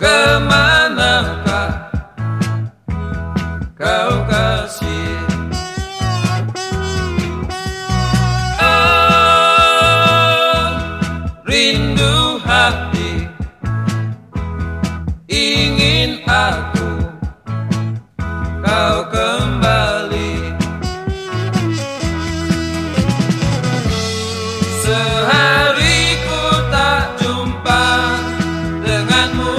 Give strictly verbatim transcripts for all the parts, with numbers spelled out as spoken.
Kemanakah kau kasih? Oh, rindu hati ingin aku kau kembali. Sehari ku tak jumpa denganmu,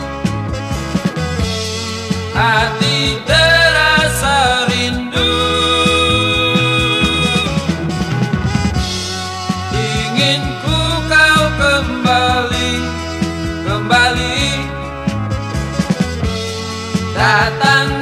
hati terasa rindu. Ingin ku kau kembali, kembali datang